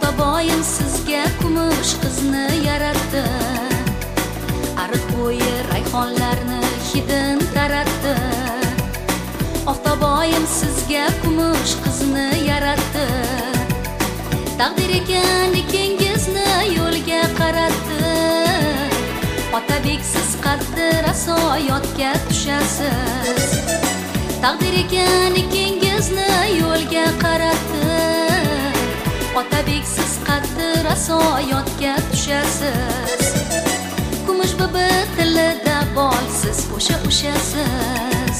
Otaboyim sizga kumush qizni yaratdi. Ariq bo'yi rayhonlarni hidin taratdi. Otaboyim sizga kumush qizni yaratdi. Taqdir ekan ikingizni yo'lga qaratdi. Otabek siz qaddi rasoyotga tushasiz. Taqdir ekan ikingizni yo'lga qaratdi. Otabek siz qaddi rasoyotga tushasiz. Kumush bibi tilida bolsiz o'shasiz.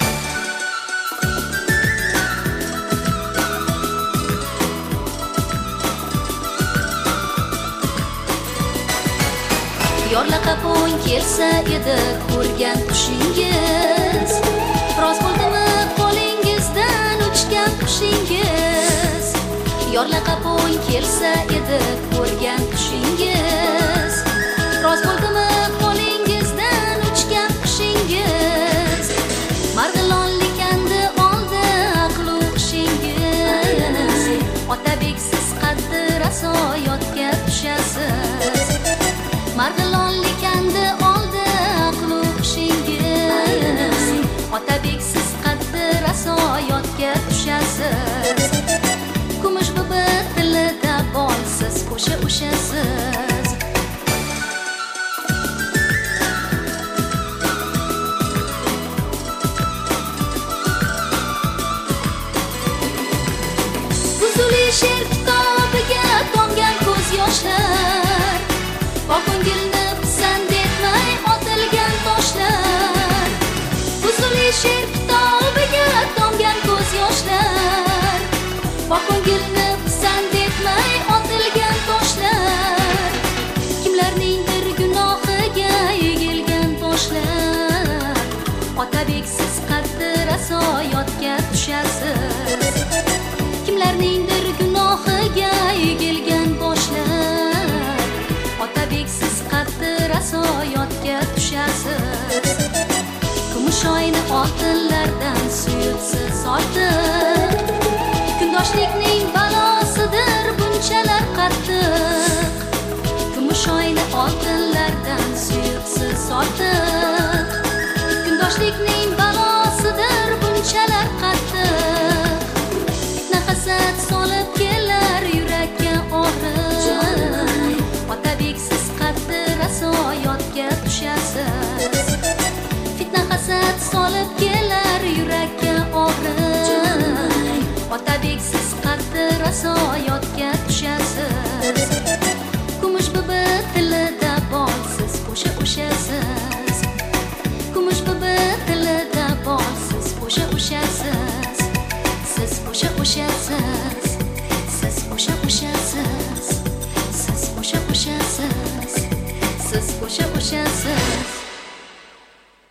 Yorla qapun kelsa edi ko'rgan tushingiz. Rost bo'ldimi qo'lingizdan uchgan qushingiz. Yorla qapun kelsa edi ko'rgan tushingiz. Rost bo'ldimi qo'lingizdan uchgan qushingiz. Marg'ilonlik andi oldi aql o'qishingiz. Otabek siz qaddi rasoyotga tushasiz. Marg'ilonlik andi oldi aql o'qishingiz. Otabek siz qaddi rasoyotga tushasiz. Kumush bibi tilida bolsiz o'shasiz. Buzuli she'r kitobiga tomgan ko'z yoshlar. Ko'ngilni pisand etmay otilgan toshlar. Buzuli she'r kitobiga tomgan ko'z yoshlar. Ko'ngilni pisand etmay otilgan toshlar. Kimlarningdir gunohiga egilgan toshlar. Otabek siz qaddi rasoyotga tushasiz. Kimlarningdir gunohiga egilgan toshlar. Otabek siz qaddi rasoyotga tushasiz. Kumush oyni oltinlardan suyutsiz ortiq. Kundoshlikning balosidir bunchalar qattiq. Kumush oyni oltinlardan suyutsiz ortiq. Kundoshlikning balosidir bunchalar qattiq. Fitna hasad solib kelar yurakka og'riq. Otabek siz qaddi rasoyotga tushasiz. Fitna hasad solib kelar yurakka og'riq. Otabek siz qaddi rasoyotga tushasiz. Kumush bibi tilida bolsiz o'shasiz. Kumush bibi tilida bolsiz o'shasiz. Siz o'shasiz. Siz o'shasiz. Siz o'shasiz. Siz o'shasiz.